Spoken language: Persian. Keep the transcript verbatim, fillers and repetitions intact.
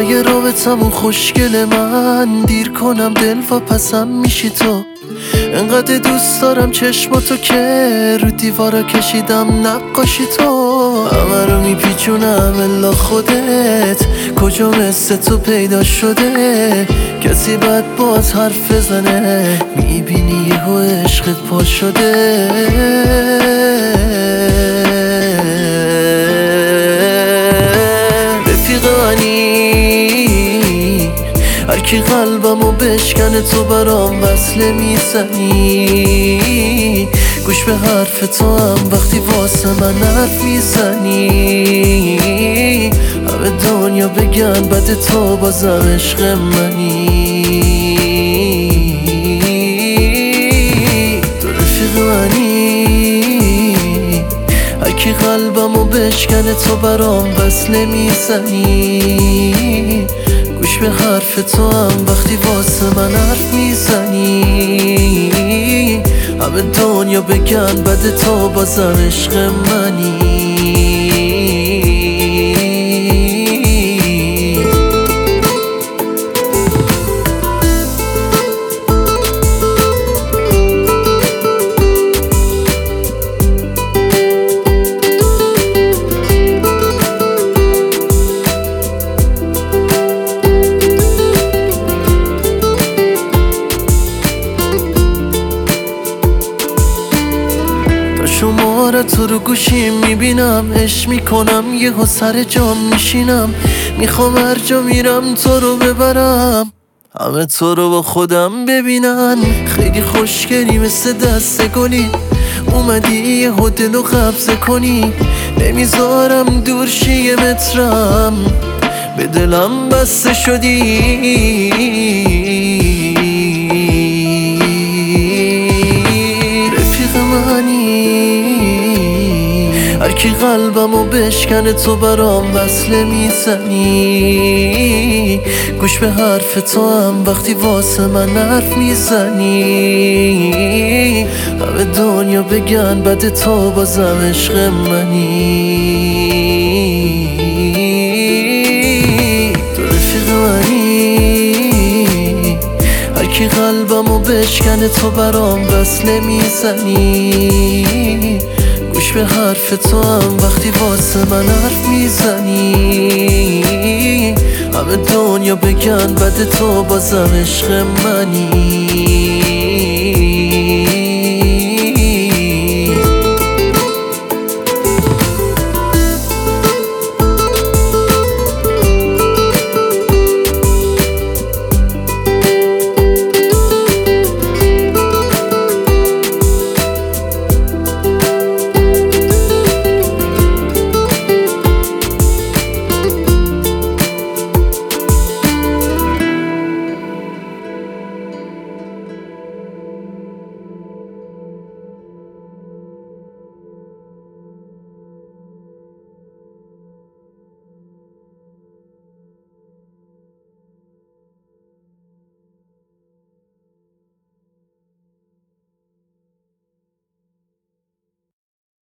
های رابطمون خوشگل من، دیر کنم دل و پسم میشی تو. انقدر دوست دارم چشماتو که رو دیوارا کشیدم نقاشی تو. همه رو میپیچونم الا خودت، کجا مثل تو پیدا شده؟ کسی بد باز حرف بزنه، میبینی یهو عشقت پا شده. هرکی قلبمو بشکنه تو برام وصله میزنی، گوش به حرف تو هم وقتی واسه من حرف میزنی. همه دنیا بگن بد تو بازم عشق منی، تو رفیق منی. هرکی قلبمو بشکنه تو برام وصله میزنی، گوش به حرف تو هم وقتی واسه من حرف میزنی. همه دنیا بگن بد تو بازم عشق منی. شماره تو رو گوشیم میبینم، عشق میکنم یهو سر جام میشینم. میخوام هر جا میرم تو رو ببرم، همه تو رو با خودم ببینن. خیلی خوشگلی مثل دست گلی، اومدی یهو دلو قبضه کنی. نمیذارم دور شی یه مترم، به دلم بسته شدی. رفیق منی، هرکی قلبمو بشکنه تو برام وصله میزنی، گوش به حرف تو هم وقتی واسه من حرف میزنی. همه دنیا بگن بد تو بازم عشق منی، تو رفیق منی. هرکی قلبمو بشکنه تو برام وصله میزنی، گوش به حرف تو هم وقتی واسه من حرف میزنی. همه دنیا بگن بد تو بازم عشق منی.